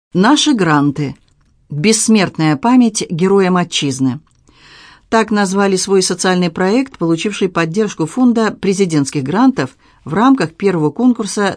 Наши гранты. Бессмертная память героям Отчизны. Так назвали свой социальный проект, получивший поддержку фонда президентских грантов в рамках первого конкурса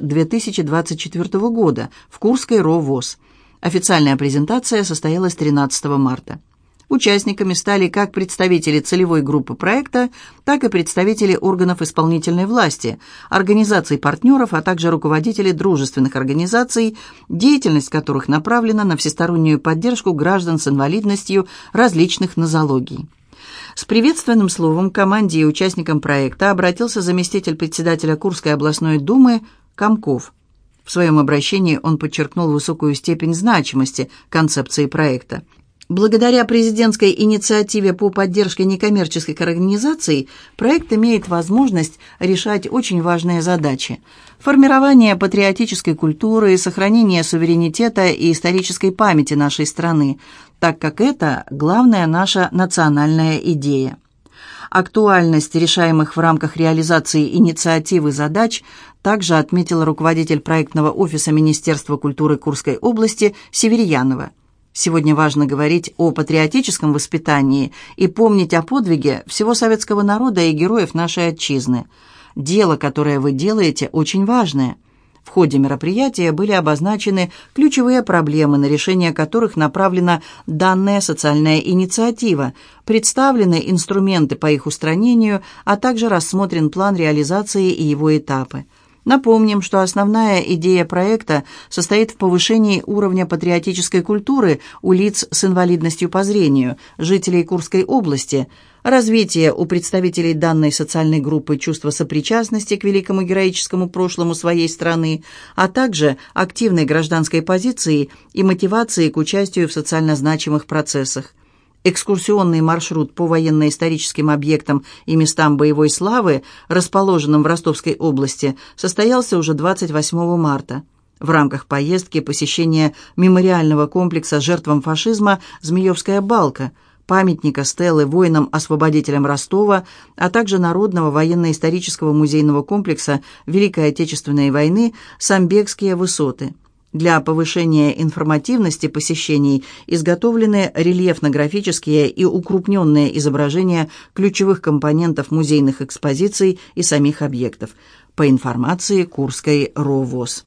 2024 года в Курской РО ВОС. Официальная презентация состоялась 13 марта. Участниками стали как представители целевой группы проекта, так и представители органов исполнительной власти, организаций-партнеров, а также руководители дружественных организаций, деятельность которых направлена на всестороннюю поддержку граждан с инвалидностью различных нозологий. С приветственным словом к команде и участникам проекта обратился заместитель председателя Курской областной думы Комков. В своем обращении он подчеркнул высокую степень значимости концепции проекта. Благодаря президентской инициативе по поддержке некоммерческих организаций проект имеет возможность решать очень важные задачи: формирование патриотической культуры, сохранение суверенитета и исторической памяти нашей страны, так как это главная наша национальная идея. Актуальность решаемых в рамках реализации инициативы задач также отметила руководитель проектного офиса Министерства культуры Курской области Северьянова. Сегодня важно говорить о патриотическом воспитании и помнить о подвиге всего советского народа и героев нашей Отчизны. Дело, которое вы делаете, очень важное. В ходе мероприятия были обозначены ключевые проблемы, на решение которых направлена данная социальная инициатива, представлены инструменты по их устранению, а также рассмотрен план реализации и его этапы. Напомним, что основная идея проекта состоит в повышении уровня патриотической культуры у лиц с инвалидностью по зрению, жителей Курской области, развитие у представителей данной социальной группы чувства сопричастности к великому героическому прошлому своей страны, а также активной гражданской позиции и мотивации к участию в социально значимых процессах. Экскурсионный маршрут по военно-историческим объектам и местам боевой славы, расположенным в Ростовской области, состоялся уже 28 марта. В рамках поездки посещение мемориального комплекса жертвам фашизма «Змеевская балка», памятника стелы воинам-освободителям Ростова, а также Народного военно-исторического музейного комплекса Великой Отечественной войны «Самбекские высоты». Для повышения информативности посещений изготовлены рельефно-графические и укрупненные изображения ключевых компонентов музейных экспозиций и самих объектов, по информации Курской РО ВОС.